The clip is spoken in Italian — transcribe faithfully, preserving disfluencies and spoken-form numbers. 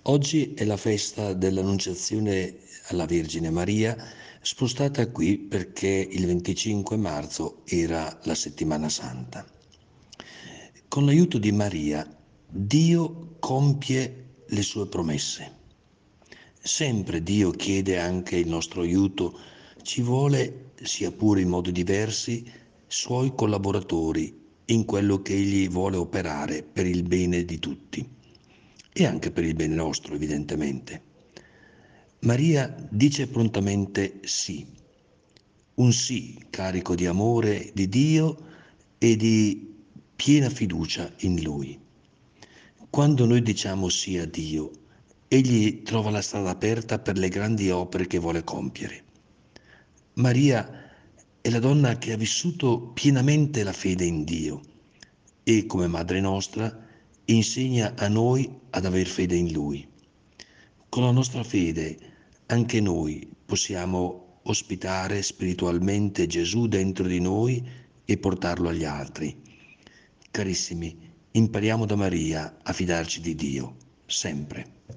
Oggi è la festa dell'Annunciazione alla Vergine Maria, spostata qui perché il venticinque marzo era la Settimana Santa. Con l'aiuto di Maria, Dio compie le sue promesse. Sempre Dio chiede anche il nostro aiuto, ci vuole, sia pure in modi diversi, suoi collaboratori in quello che Egli vuole operare per il bene di tutti e anche per il bene nostro, evidentemente. Maria dice prontamente sì, un sì carico di amore di Dio e di piena fiducia in Lui. Quando noi diciamo sì a Dio, Egli trova la strada aperta per le grandi opere che vuole compiere. Maria è la donna che ha vissuto pienamente la fede in Dio e, come Madre nostra, insegna a noi ad aver fede in Lui. Con la nostra fede anche noi possiamo ospitare spiritualmente Gesù dentro di noi e portarlo agli altri. Carissimi, impariamo da Maria a fidarci di Dio, sempre.